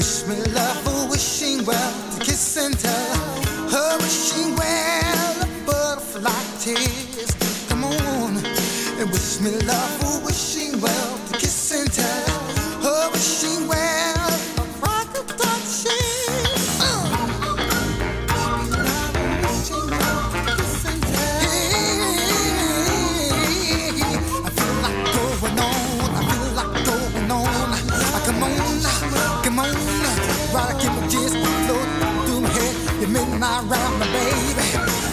Wish me love, oh, wishing well, to kiss and tell her, wishing well, a butterfly tears. Come on, and wish me love, oh, wishing well, to kiss and tell her, wishing well, a rocket touch. Come on, right, keep it just float through my head. You make my round, my baby.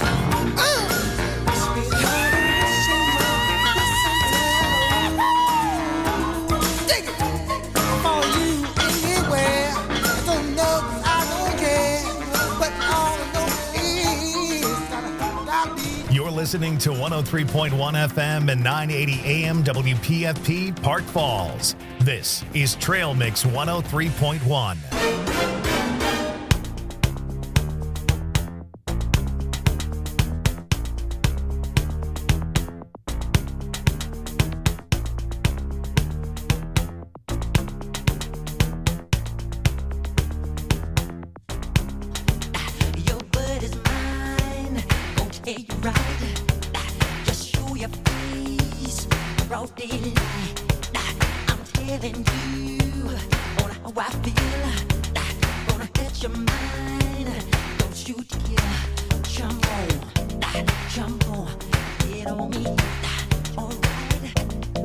Dig it. For you anywhere. I don't know, I don't care. But all I know is gotta be. You're listening to 103.1 FM and 980 AM WPFP Park Falls. This is Trail Mix 103.1. Your word is mine, gon' tell you right. Just show your face, broad daylight. Telling you on how I feel, gonna hurt your mind. Don't you dare jump on, get on me, alright.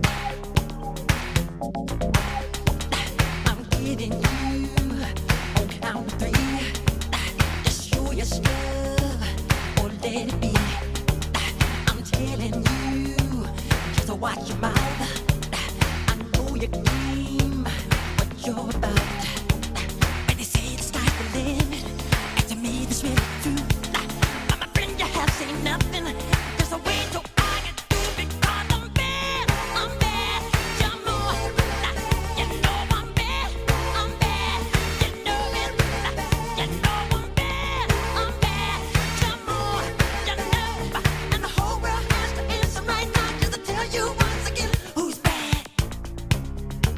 I'm giving you on count of three. Just show your stuff or let it be. I'm telling you, just watch your mouth. You claim what you're about. When they say the sky's the limit, and to me this really true. I'm a friend, you have seen nothing. There's a way to I can do because I'm bad. You know, you know I'm bad. You know it. You know I'm bad. Come on, you know. And the whole world has to answer right now just to tell you once again who's bad.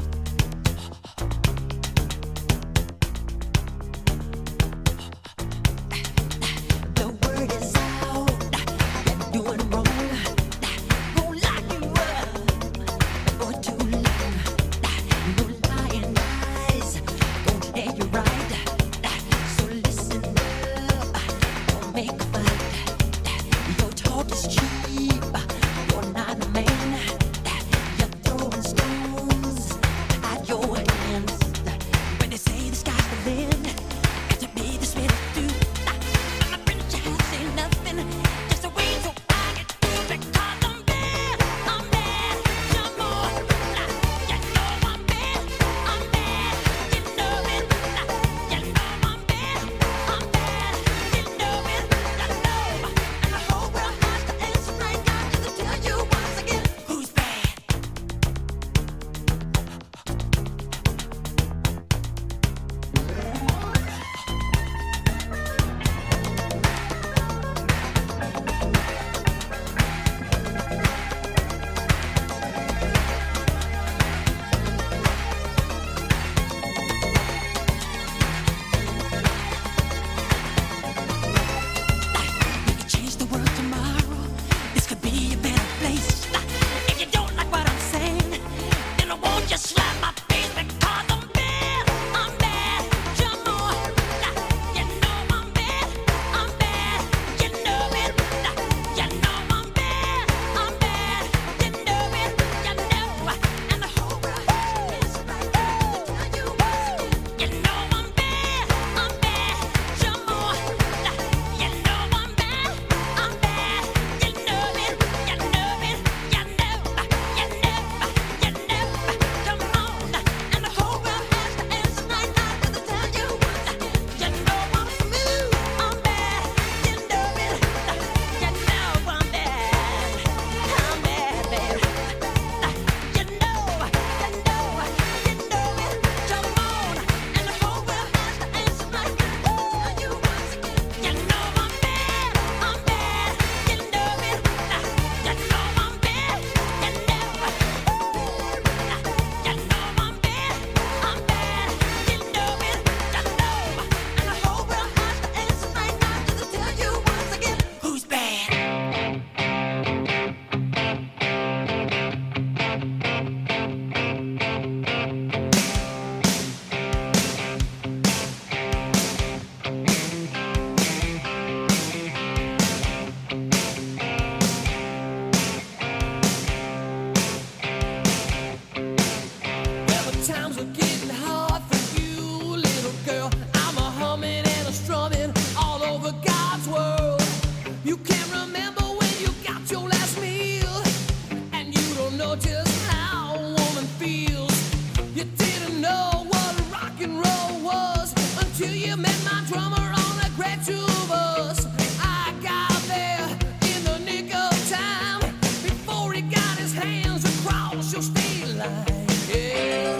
times are getting hard for you, little girl. I'm a humming and a strumming all over God's world. You can't remember when you got your last meal, and you don't know just how a woman feels. You didn't know what rock and roll was until you met my drummer on a great tour bus. I got there in the nick of time before he got his hands across your state line. Yeah.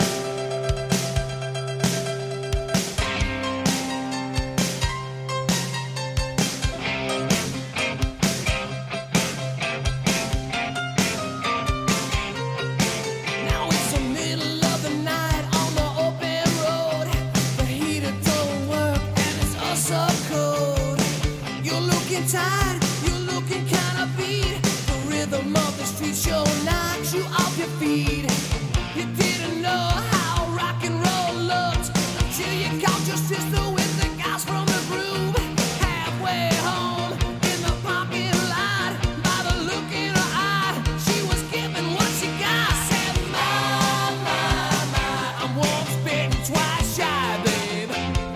Now it's the middle of the night on the open road. The heater don't work and it's us up cold. You're looking tired, you're looking kinda beat. The rhythm of the street show knocks you off your feet. You didn't know how rock and roll looked until you caught your sister with the guys from the groove. Halfway home in the parking lot, by the look in her eye, she was giving what she got. Said, my, I'm once bitten, twice shy, babe.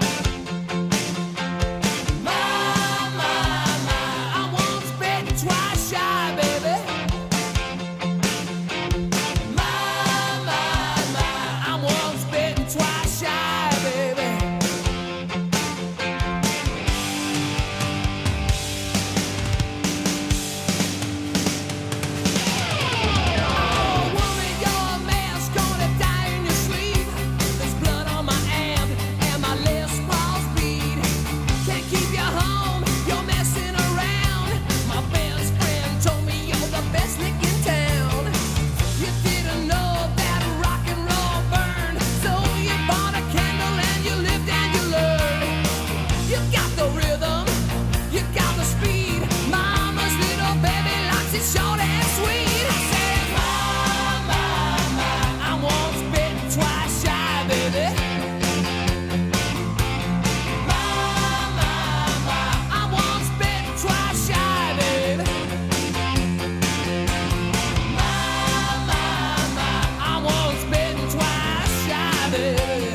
My, I'm once bitten, twice shy, baby. I'm once bitten, twice shy, baby. Oh, woman, you're a mess, gonna die in your sleep. There's blood on my amp and my Les Pauls beat. Can't keep you home, you're messing around. My best friend told me you're the best lick in town. You didn't know that rock and roll burned, so you bought a candle and you lived and you learned. You got the rhythm, you got the speed. Mama's little baby likes it short and sweet. I said, I'm once bitten, twice shy, baby. I'm once bitten, twice shy, baby. I'm once bitten, twice shy, baby.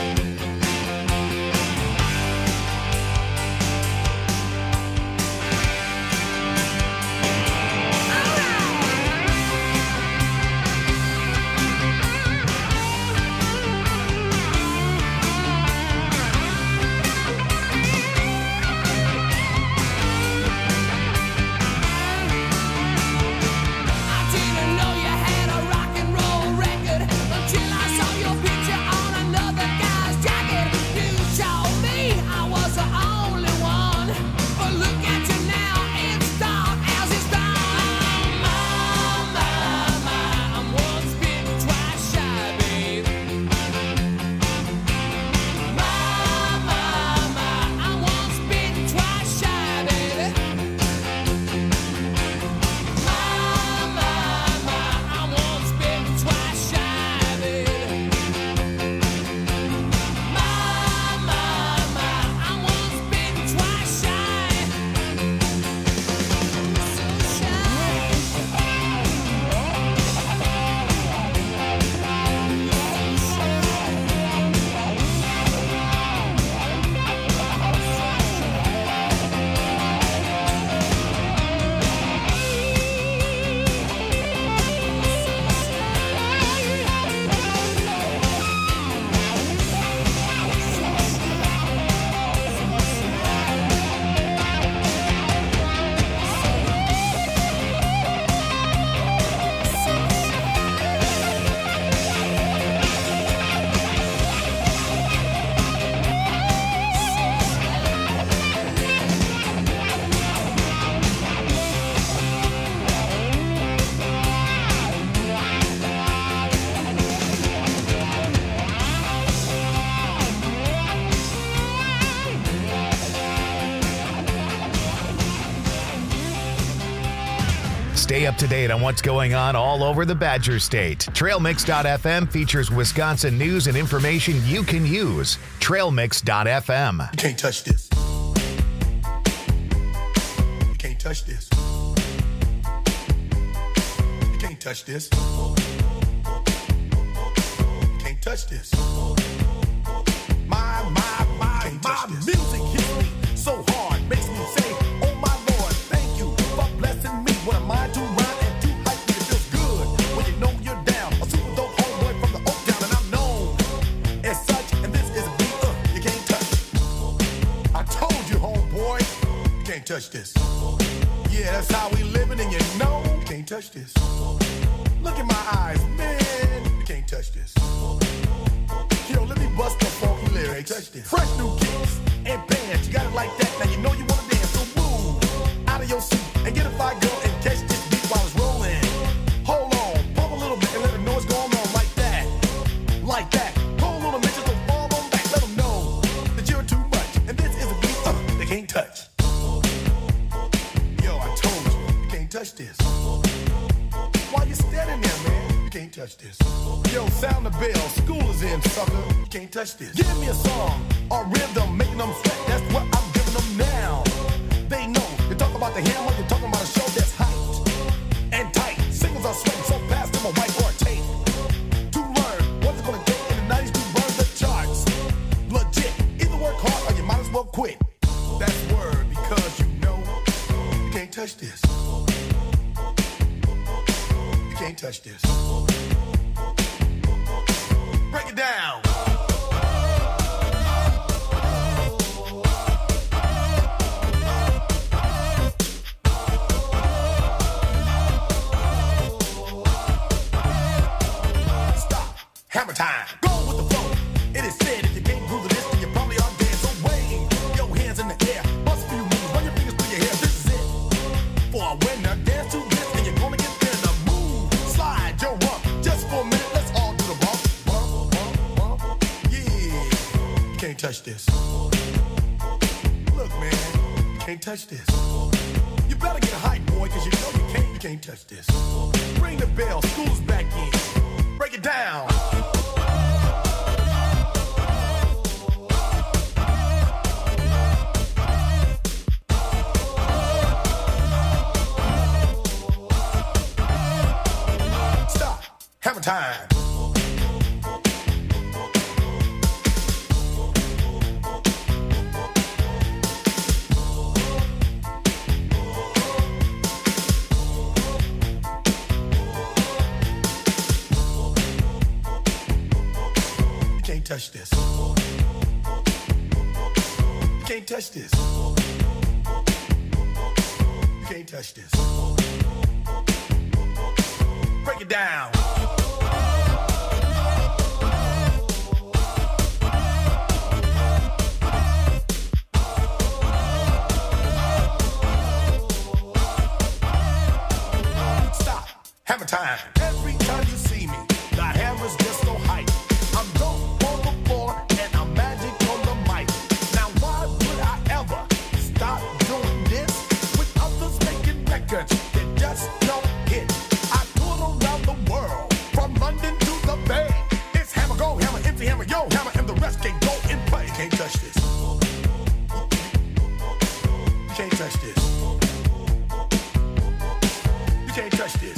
I didn't know you had a rock and roll record until I saw your picture on another guy's jacket. You told me I was the only one, but look at you now, it's dark as it's dawn. I'm once bitten, twice shy, babe. I'm once bitten, twice shy, baby. I'm once bitten, twice shy, baby. I'm once bitten, twice shy. So Stay up to date on what's going on all over the Badger State. TrailMix.fm features Wisconsin news and information you can use. TrailMix.fm. You can't touch this. You can't touch this. You can't touch this. You can't touch touch this. My music hits me so hard, makes me say, oh my Lord, thank you for blessing me. What am I to rhyme and to hype me? It feels good when you know you're down. A super dope homeboy from the Oak Town, and I'm known as such. And this is a beat you can't touch. I told you, homeboy, you can't touch this. Yeah, that's how we living, and you know you can't touch this. Look in my eyes, man, you can't touch this. Yo, let me bust the funky lyrics. Fresh new kicks and bands, you got it like that. Now you know you wanna dance, so move out of your seat and get a fire girl and catch this beat while it's rolling. Hold on, pump a little bit and let them know what's going on like that. Like that. Hold on a minute, don't fall on back. Let them know that you're too much. And this is a beat they can't touch. Yo, I told you can't touch this. Why you standing there, man? You can't touch this. Yo, sound the bell. School is in, sucker. You can't touch this. Give me a song or rhythm, making them sweat. That's what I'm giving them now. They know. You talk about the hammer, you're talking about a show that's hyped and tight. Singles are sweating so fast, them a whiteboard tape. To learn what's it gonna take in the 90s to burn the charts. Legit. Either work hard or you might as well quit. That's word because you know you can't touch this. You can't touch this. Break it down. Stop. Hammer time. Go with the flow. It is said if you can't groove to this, then you probably are dead. So wave your hands in the air. Bust a few moves. Run your fingers through your hair. This is it. For a winner, dance to this, and you're gonna get there. Slide your rump just for a minute. Let's all do the bump, bump, bump, bump. Yeah, you can't touch this. Look, man, you can't touch this. You better get hype, boy, cause you know you can't touch this. Ring the bell, school's back in. Break it down. Hammer time. You can't touch this. You can't touch this. You can't touch this. Break it down. Hammer time. Every time you see me, the hammer's just so hype. I'm dope on the floor and I'm magic on the mic. Now why would I ever stop doing this with others making records that just don't hit? I tour around the world, from London to the Bay. It's hammer, go hammer, empty hammer, yo hammer, and the rest can go and play. You can't touch this. You can't touch this. You can't touch this.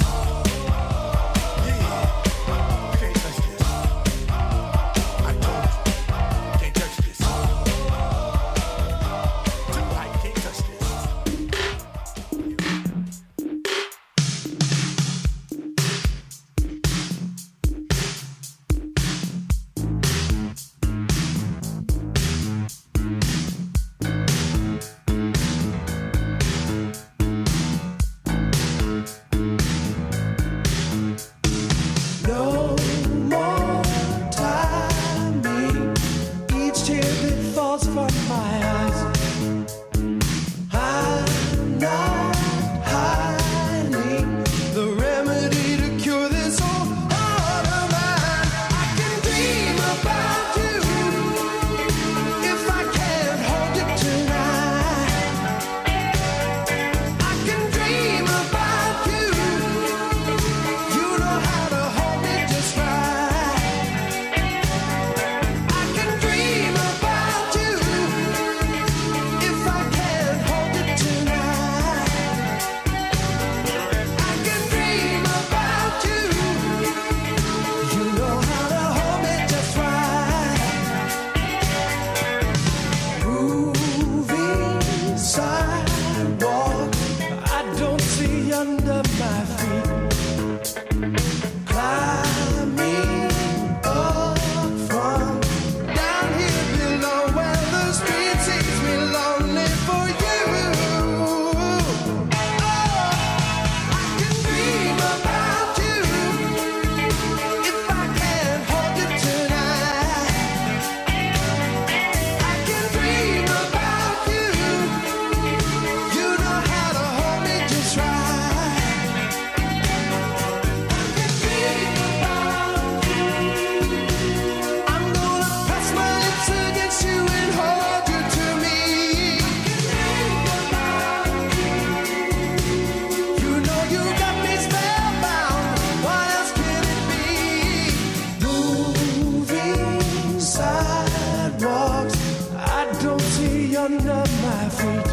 feet.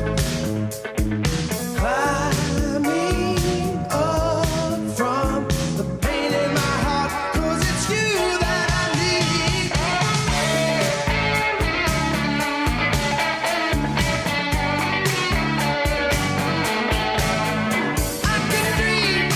Climbing up from the pain in my heart, 'cause it's you that I need. I can dream.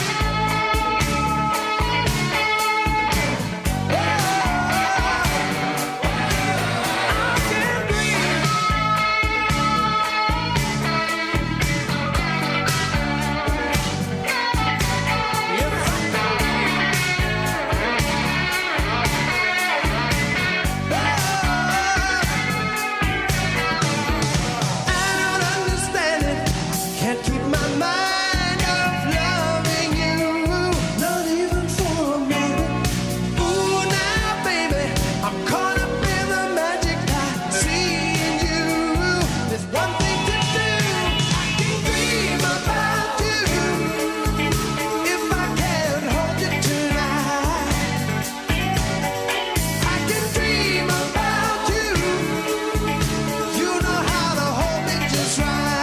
Can't keep my mind off loving you, not even for a minute. Ooh, now, baby, I'm caught up in the magic I see in you. There's one thing to do. I can dream about you. If I can hold you tonight, I can dream about you. You know how to hold me just right.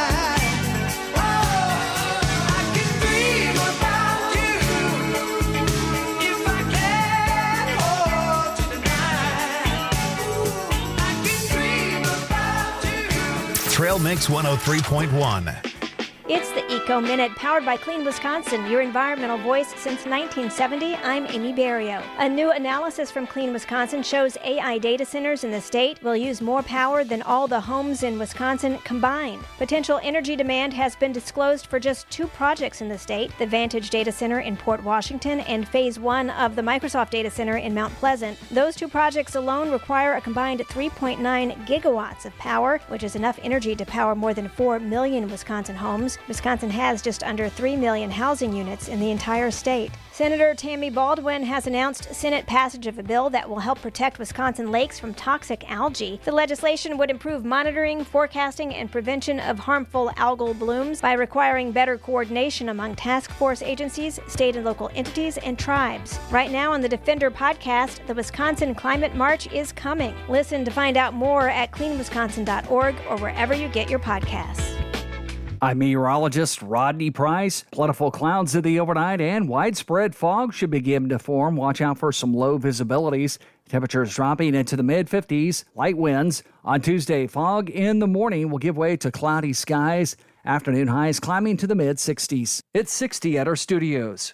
Trail Mix 103.1. It's the Eco Minute, powered by Clean Wisconsin, your environmental voice since 1970. I'm Amy Barrio. A new analysis from Clean Wisconsin shows AI data centers in the state will use more power than all the homes in Wisconsin combined. Potential energy demand has been disclosed for just 2 projects in the state, the Vantage Data Center in Port Washington and Phase 1 of the Microsoft Data Center in Mount Pleasant. Those 2 projects alone require a combined 3.9 gigawatts of power, which is enough energy to power more than 4 million Wisconsin homes. Wisconsin has just under 3 million housing units in the entire state. Senator Tammy Baldwin has announced Senate passage of a bill that will help protect Wisconsin lakes from toxic algae. The legislation would improve monitoring, forecasting, and prevention of harmful algal blooms by requiring better coordination among task force agencies, state and local entities, and tribes. Right now on the Defender podcast, the Wisconsin Climate March is coming. Listen to find out more at cleanwisconsin.org or wherever you get your podcasts. I'm meteorologist Rodney Price. Plentiful clouds in the overnight and widespread fog should begin to form. Watch out for some low visibilities. Temperatures dropping into the mid-50s. Light winds. On Tuesday, fog in the morning will give way to cloudy skies. Afternoon highs climbing to the mid-60s. It's 60 at our studios.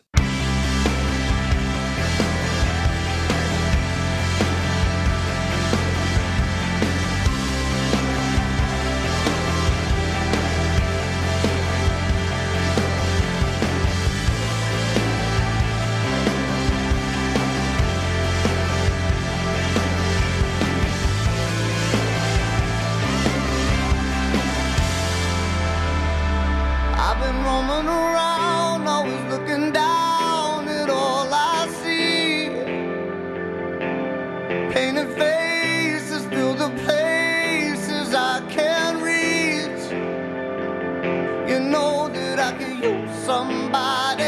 Roaming around, always looking down at all I see. Painted faces fill the places I can't reach. You know that I could use somebody.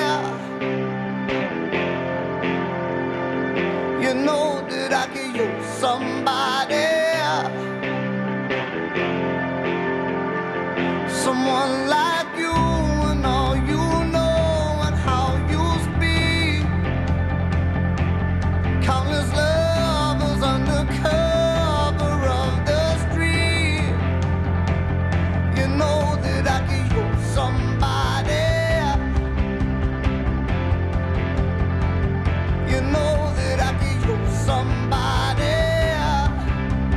You know that I could use somebody. Someone like you and all you know and how you speak. Countless lovers under cover of the street. You know that I could use somebody. You know that I could use somebody.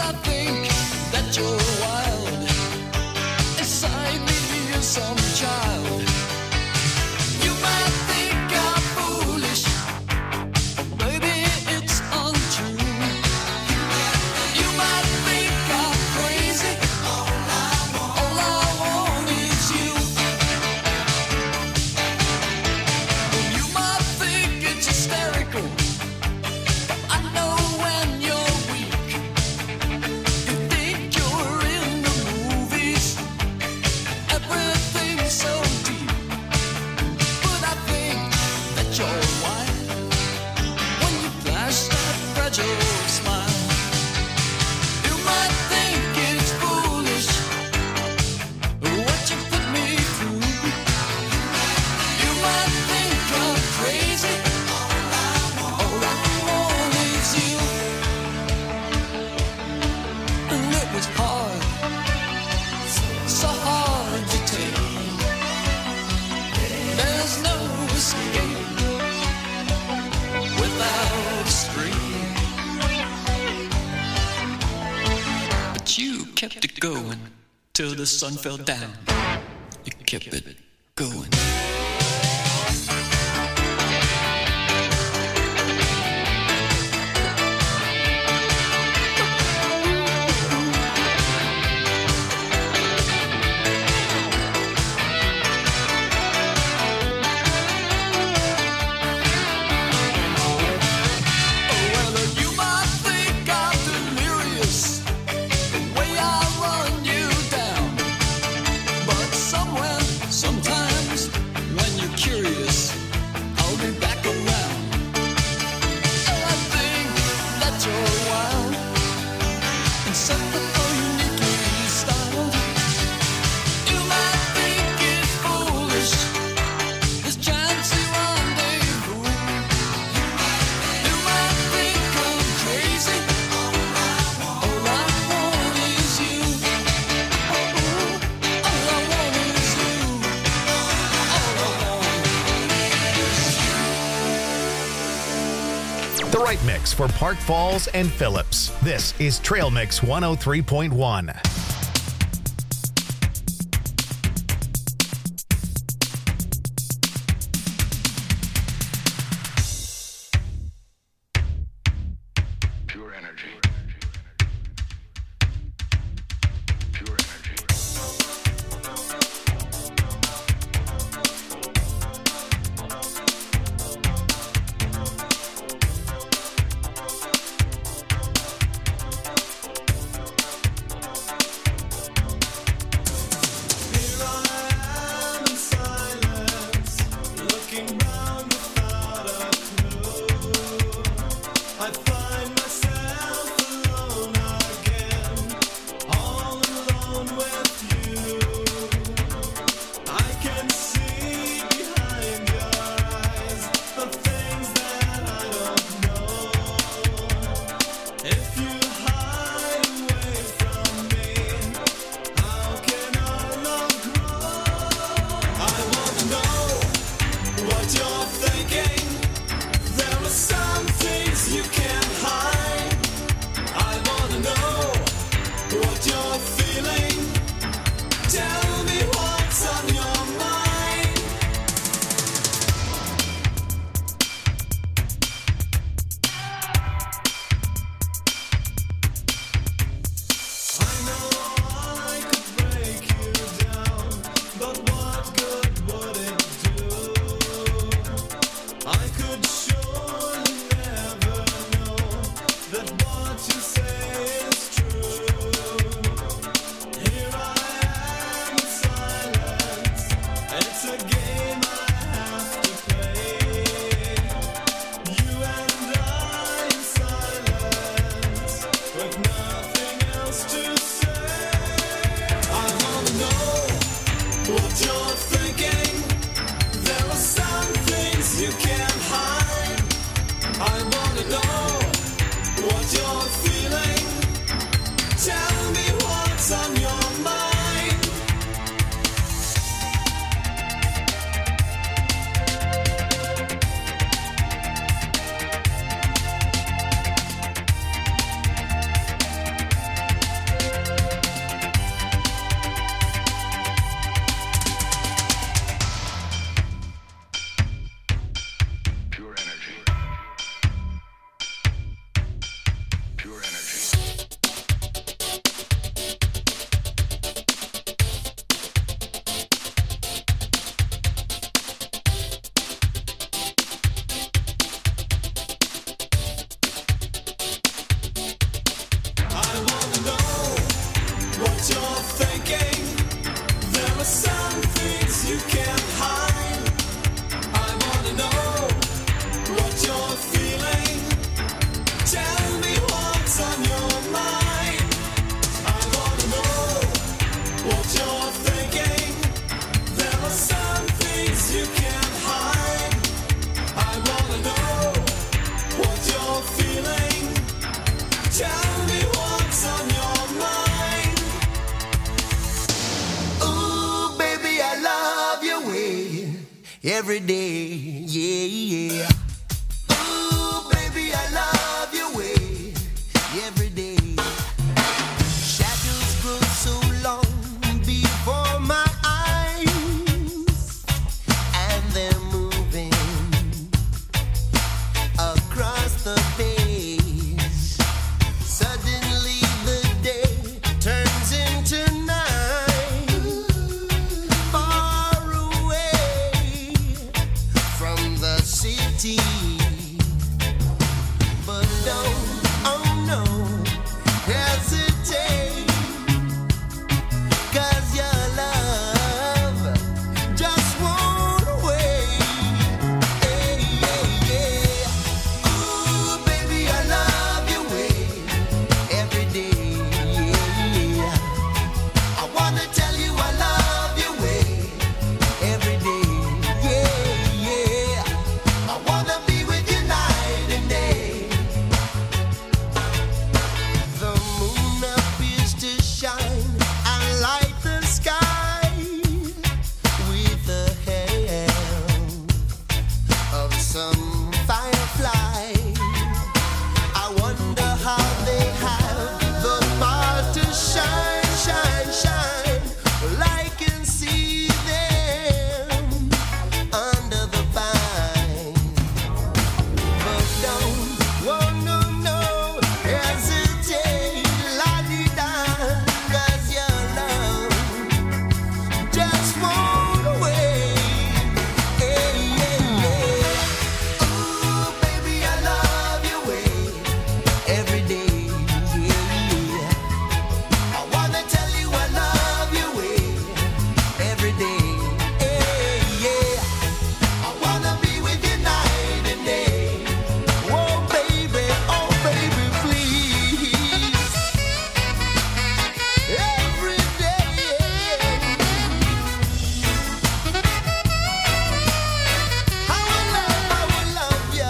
I think that you're wild. Inside me is some child. You might think I'm foolish, or maybe it's untrue. You might think I'm crazy. All I want is you. You might think it's hysterical. I know when you're weak. You think you're in the movies. Everything's so deep. But I think that you're wild when you flash that fragile smile. You might think it's foolish what you put me through. You might think I'm crazy. All I want is you. And it was hard, so hard to take. There's no escape without a string. But you kept it going till the sun fell down. You kept it going. Well, you might think I'm delirious the way I run you down. But somewhere, sometimes, when you're curious, I'll be back around. And I think that you're wild and simple, uniquely styled. You might think it's foolish, this chancy rendezvous. You might think I'm crazy. All I want is you. All I want is you. All I want. The right mix for Park Falls and Phillips. This is Trail Mix 103.1. Pure energy. Pure energy. I wanna know what you're feeling. every day. Yeah, yeah. Ooh, baby, I love your way every day. Shadows grow so long before my eyes, and they're moving across the page. Suddenly the day turns into night, far away from the city. But don't, oh no, hesitate, 'cause your love just won't wait. Hey, yeah, yeah. Ooh, baby, I love your way every day. Yeah. I wanna tell you I love your way every day. Yeah, yeah. I wanna be with you night and day. The moon appears to shine and light the sky with the help of some firefly. I wonder how they have the power to shine, shine, shine. Well, I can see them under the vine. But don't, oh no, no, hesitate, la-di-da, 'cause your love just won't wait. Hey, yeah, yeah. Ooh, baby, I love your way every day. Yeah. I wanna tell you I love your way every day. Hey, yeah. I wanna be with you night and day. Oh baby, please. Every day. I will love you.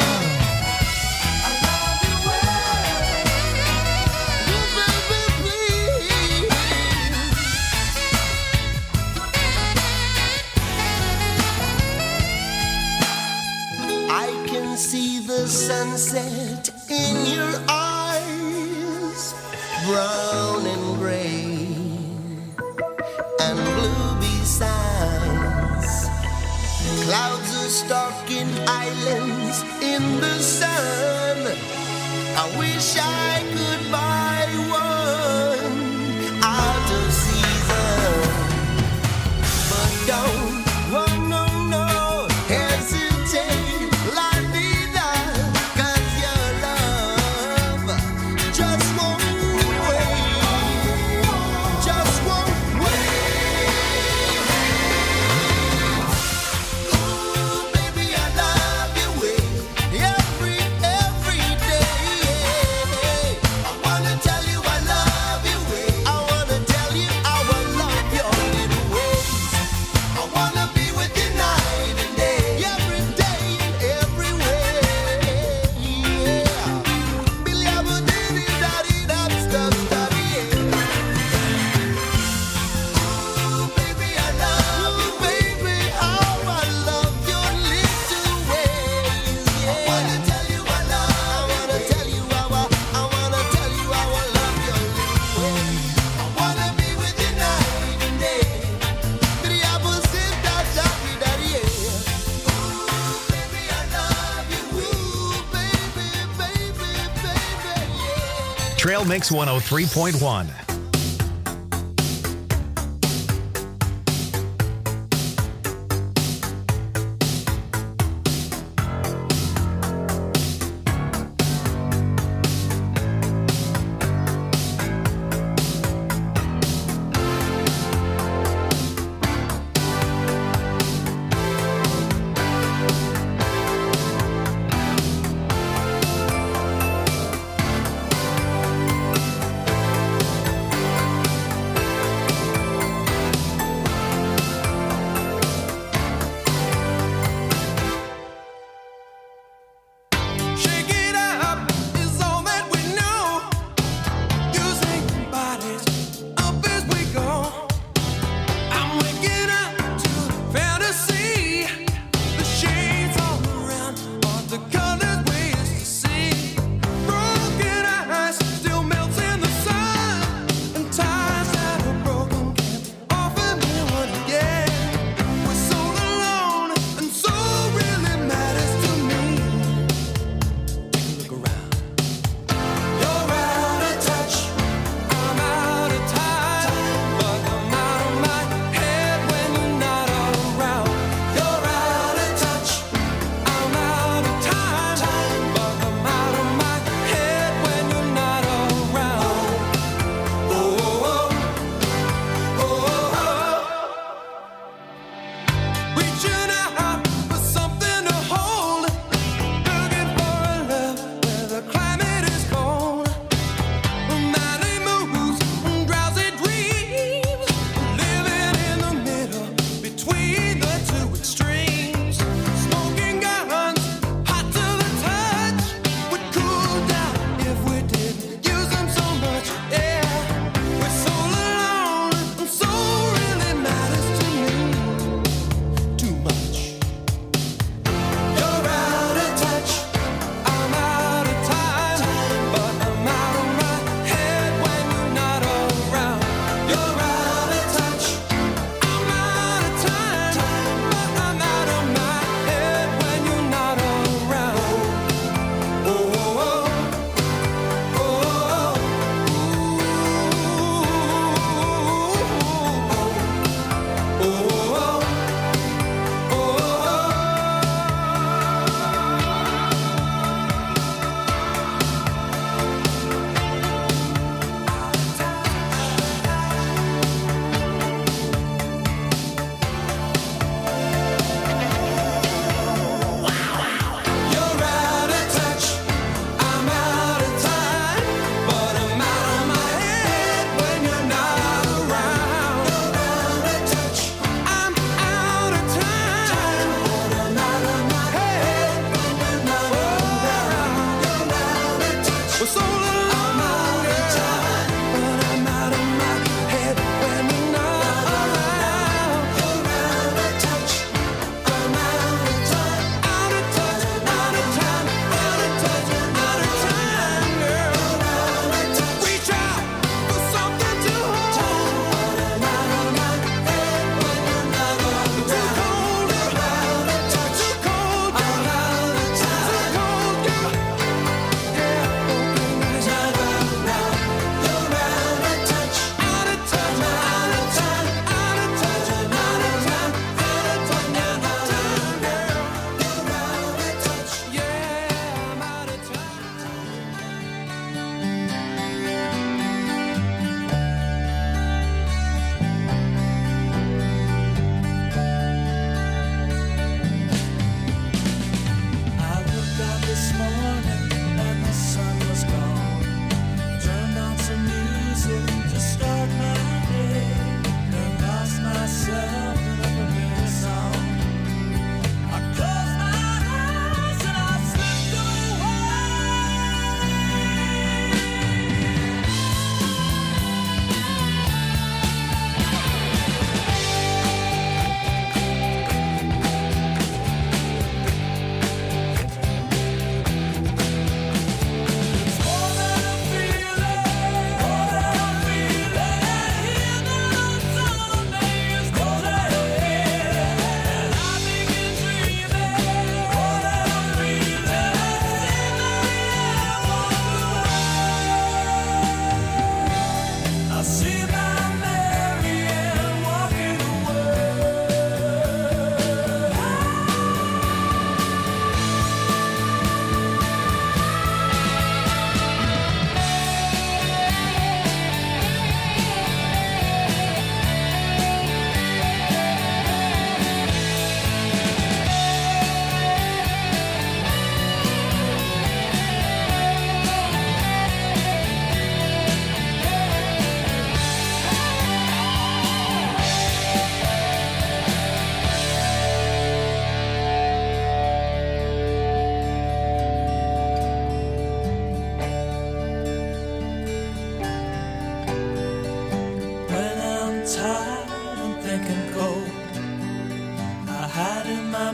I love you well. Oh baby, please. I can see the sunset in your eyes, brown and gray and blue besides. Clouds are stalking islands in the sun. I wish I could buy one out of season. But don't, oh no, no, hesitate, la-di-da, 'cause your love just won't wait, just won't wait. Ooh, baby, I love your way every day. I wanna tell you I love your way. I wanna tell you I will love your little ways. I wanna be with you night and day, every day and everywhere. Yeah. Billy, I would daddy, that's daddy. Ooh, baby, I love you, baby. Oh, I love your little ways. Yeah. I wanna tell you I love. I wanna tell you I wanna tell you I will love your little ways. I wanna be with you night and day. Billy, I would daddy. Ooh, baby, I love you. Ooh, baby, yeah. Trail Mix 103.1.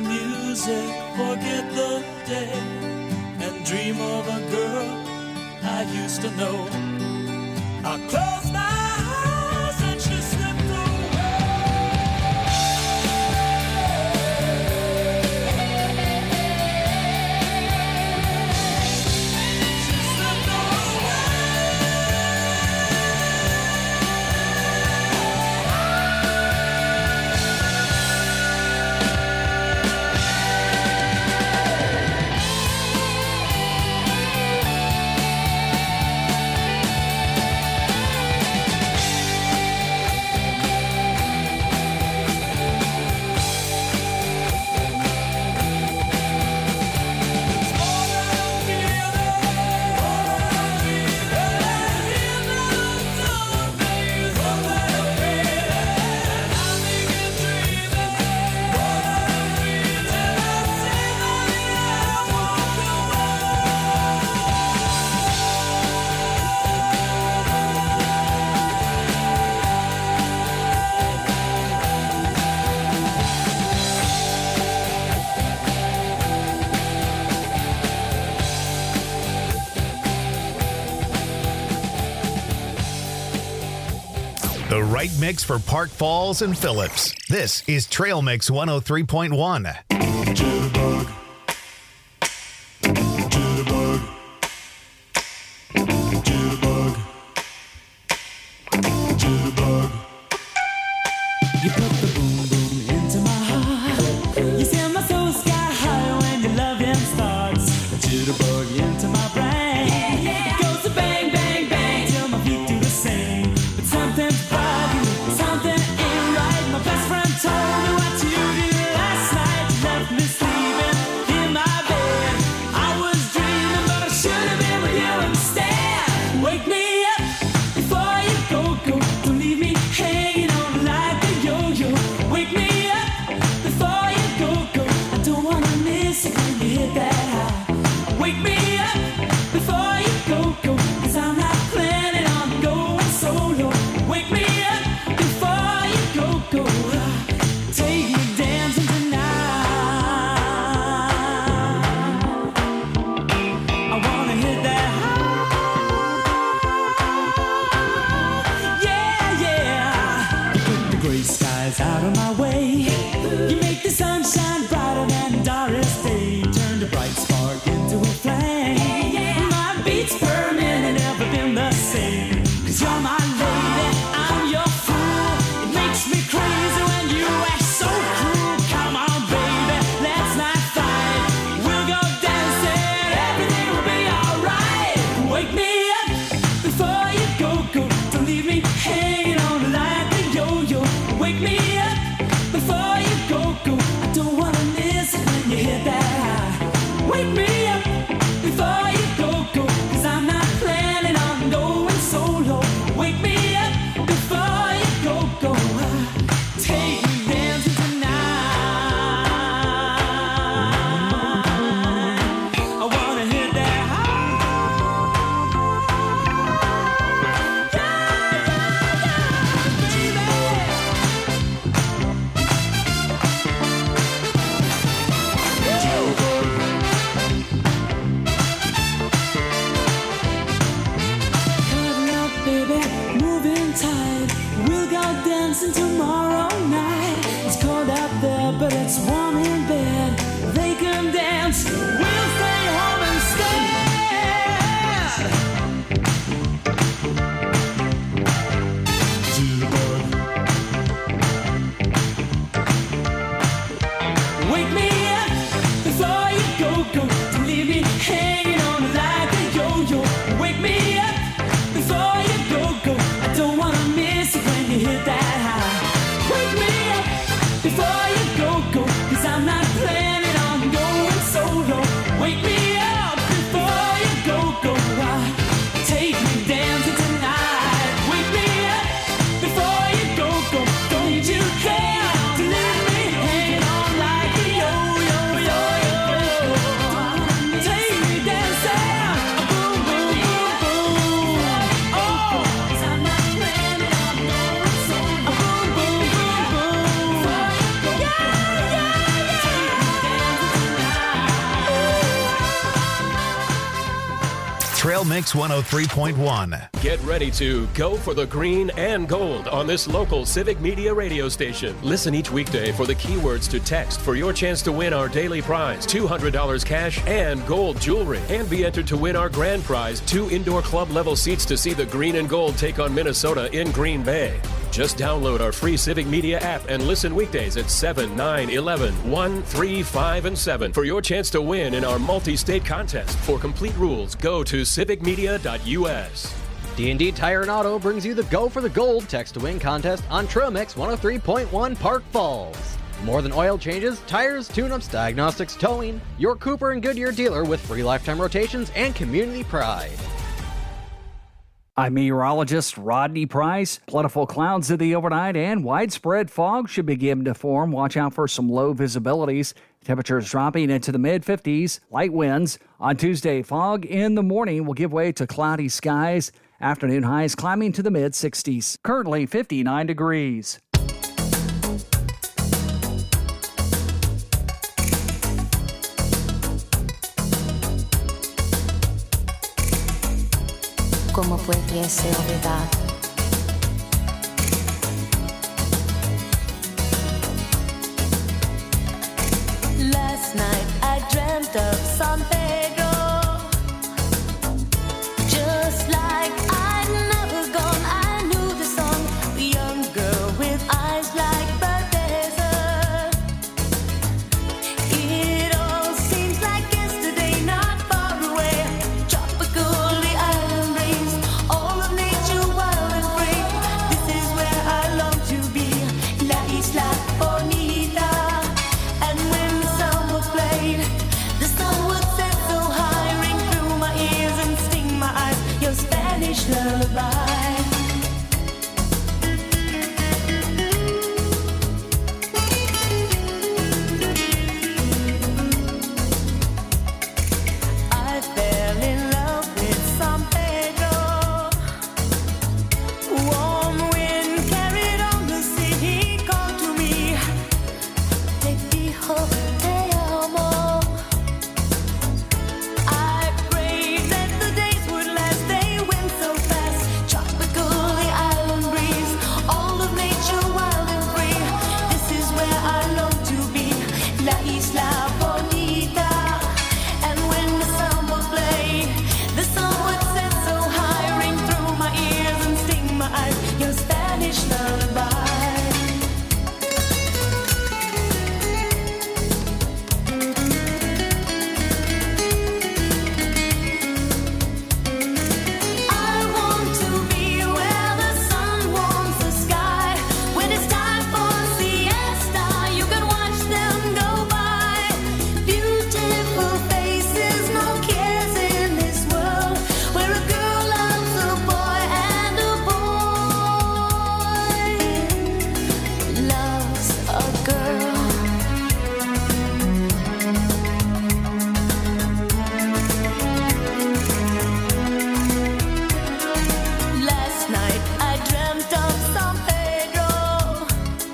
music, forget the day, and dream of a girl I used to know. I close my eyes and she slipped The right mix for Park Falls and Phillips. This is Trail Mix 103.1. Jitterbug. Jitterbug. Jitterbug. Jitterbug. You put the boom boom into my heart. You send my soul sky high when your loving starts. A jitterbug into my brain. It goes to bang, bang, bang till my feet do the same. But something's bothering me, something ain't right. My best friend told me what you did last night. You left me sleeping in my bed. I was dreaming, but I should have been with you instead. Wake me up before you go, go. Don't leave me hanging on like a yo-yo. Wake me up before you go, go. I don't wanna miss it when you hit that high. Wake me up before you go, go. 'Cause I'm not planning on going solo. Wake me up before you go, go. Take me dancing tonight. I wanna hit that high. Yeah, yeah. You put the gray skies out of my way. You make the sunshine brighter than Doris Day. Turn the bright spark into a flame. My beats per minute never been the same. 'Cause you're my lady, I'm your fool. It makes me crazy when you act so cruel. Come on, baby, let's not fight. We'll go dancing, everything will be alright. Wake me up before you go, go. Don't leave me hanging on like a yo-yo. Wake me up before you go, go. I don't wanna miss it when you hit that high. Wake me up before you go, go. 'Cause I'm not planning on going solo. Wake me up before you go, go. Take me dancing tonight. I wanna hit that high. Cuddle up, baby, moving tight. We'll go dancing tomorrow night. It's cold out there, but it's warm in bed. They can dance, we'll stay home instead. Jitterbug. Wake me up before you go, go. Don't leave me hanging on like a yo-yo. Wake me up before you go, go. I don't wanna miss it when you hit that high. Wake me up before you go, go. 'Cause I'm not planning on going solo. Wake Mix 103.1. Get ready to go for the green and gold on this local Civic Media radio station. Listen each weekday for the keywords to text for your chance to win our daily prize, $200 cash and gold jewelry. And be entered to win our grand prize, 2 indoor club level seats to see the green and gold take on Minnesota in Green Bay. Just download our free Civic Media app and listen weekdays at 7, 9, 11, 1, 3, 5, and 7 for your chance to win in our multi-state contest. For complete rules, go to civicmedia.us. D&D Tire and Auto brings you the Go for the Gold Text to Win contest on Trail Mix 103.1 Park Falls. More than oil changes, tires, tune-ups, diagnostics, towing, your Cooper and Goodyear dealer with free lifetime rotations and community pride. I'm meteorologist Rodney Price. Plentiful clouds in the overnight and widespread fog should begin to form. Watch out for some low visibilities. Temperatures dropping into the mid-50s. Light winds. On Tuesday, fog in the morning will give way to cloudy skies. Afternoon highs climbing to the mid-60s. Currently 59 degrees. ¿Cómo pudiese olvidar? Last night I dreamt of San Pedro, just like I'd never gone. I knew the song, the young girl with eyes like the desert. It all seems like yesterday, not far away. Tropical, the island breeze, all of nature wild and free. This is where I long to be, La Isla Bonita. And when the song was played, the sun would set so high, ring through my ears and sting my eyes. Your Spanish lullaby. I fell in love with San Pedro. Warm wind carried on the sea. He called to me, te dijo te amo. I prayed that the days would last. They went so fast. Tropical, the island breeze, all of nature wild and free. This is where I long to be, La Isla Bonita. And when the sun was played, the sun would set so high, ring through my ears and sting my eyes. Your Spanish lullaby. I want to be where the sun warms the sky. When it's time for siesta, you can watch them go by. Beautiful faces, no cares in this world, where a girl loves a boy and a boy loves a girl. Last night I dreamt of San Pedro.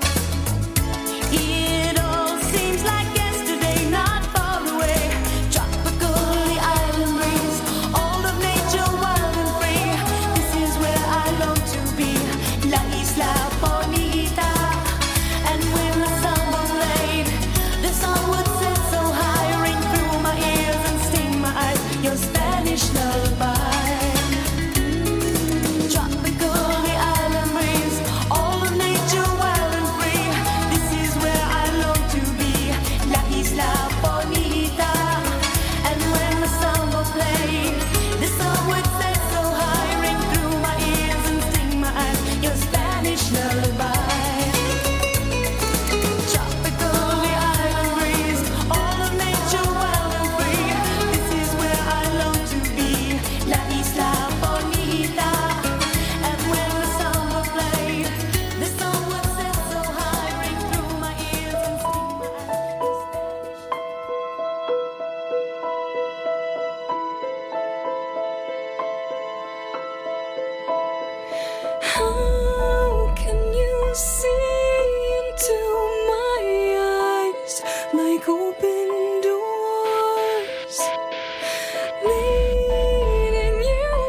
It all seems like yesterday, not far away. Tropical, the island breeze, all of nature wild and free. This is where I long to be, La Isla Bonita. And when the sun was laid, the sun would set so high, ring through my ears and sting my eyes. Your Spanish lullaby. Tropical, the island breeze, all of nature wild and free. This is where I long to be, La Isla Bonita. And when the sun was played, the sun would set so high, ring through my ears and sting my eyes. Your Spanish lullaby. Tropical, the island breeze, all of nature wild and free. This is where I long to be, La Isla Bonita. And when the sun was played, the sun would set so high, ring through my ears and sting my eyes. How can you see into my eyes like open doors, leading you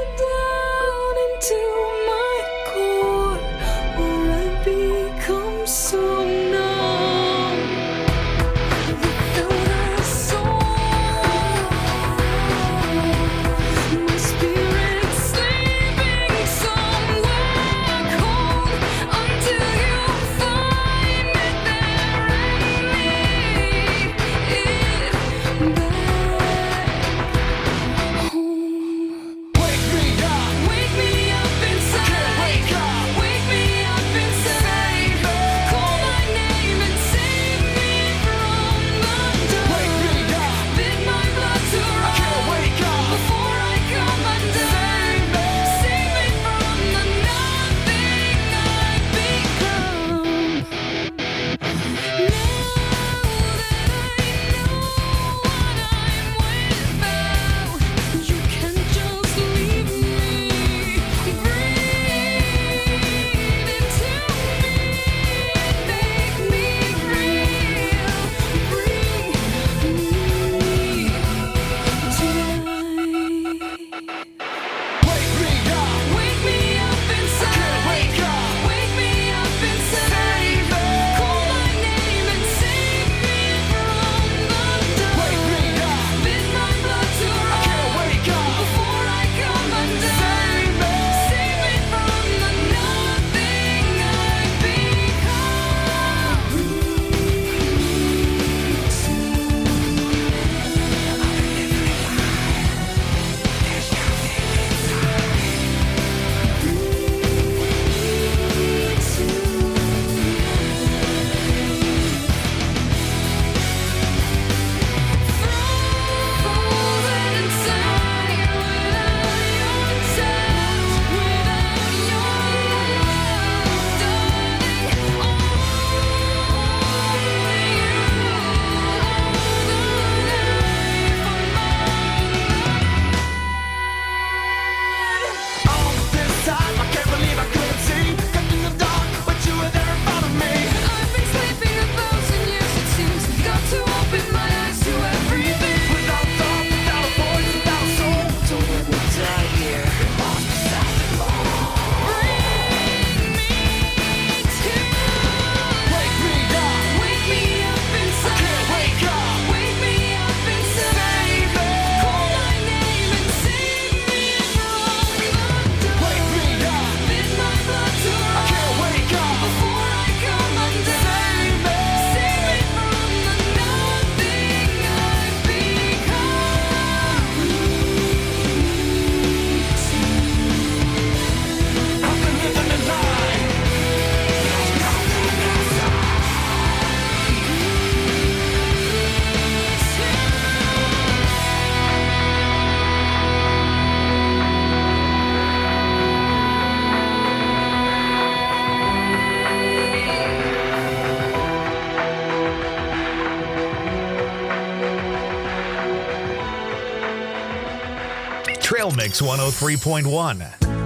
Trail Mix 103.1.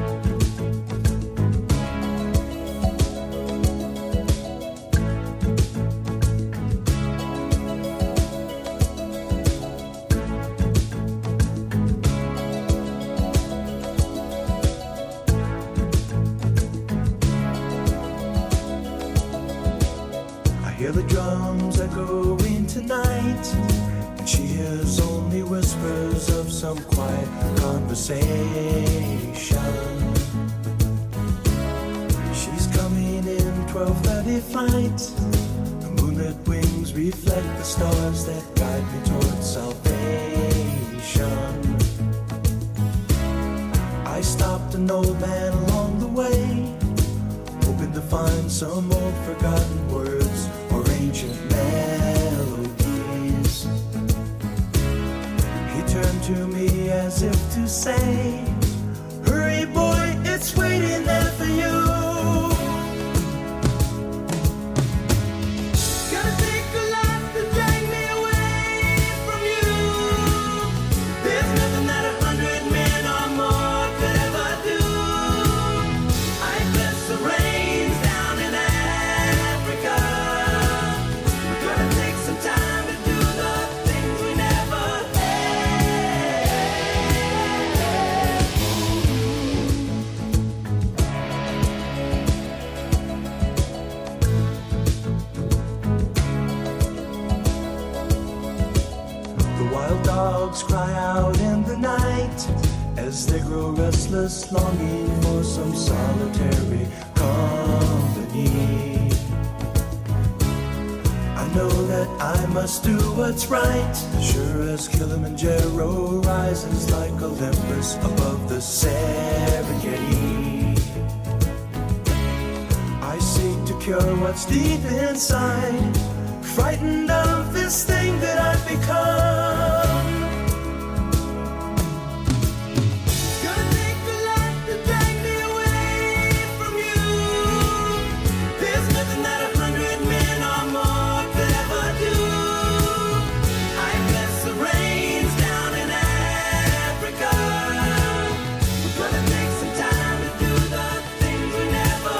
Hear the drums echoing tonight, and she hears only whispers of some quiet conversation. She's coming in 12:30 flight. The moonlit wings reflect the stars that guide me towards salvation. I stopped an old man along the way, hoping to find some old forgotten words or ancient melodies. He turned to me as if to say, hurry boy, it's waiting there for you. Gotta take a lot to drag me away from you. There's nothing that 100 men or more could ever do. I bless the rains down in Africa. We're gonna take some time to do the things we never The wild dogs cry out in the night as they grow restless, longing for some solitary company. I know that I must do what's right, sure as Kilimanjaro rises like Olympus above the Serengeti. I seek to cure what's deep inside, frightened of this thing that I've become. Gonna take a lot to drag me away from you. There's nothing that 100 men or more could ever do. I bless the rains down in Africa. We're gonna take some time to do the things we never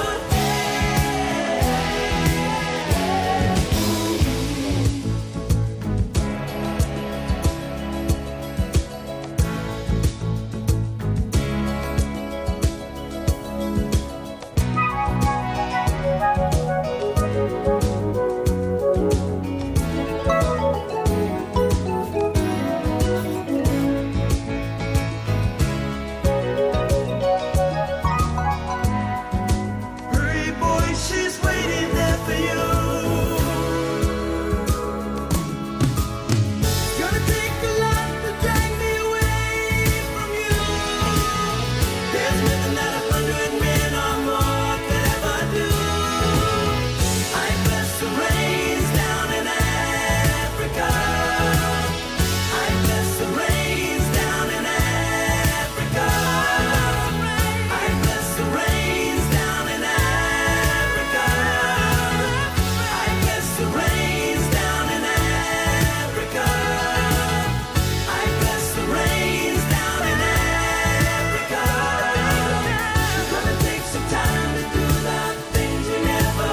Hurry, boy, she's waiting there for you. Gonna take a lot to drag me away from you. There's nothing that 100 men or more could ever do. I bless the rains down in Africa. I bless the rains down in Africa. I bless the rains down in Africa. I bless the rains down in Africa. I bless the rains down in Africa. We're gonna take some time to do the things we never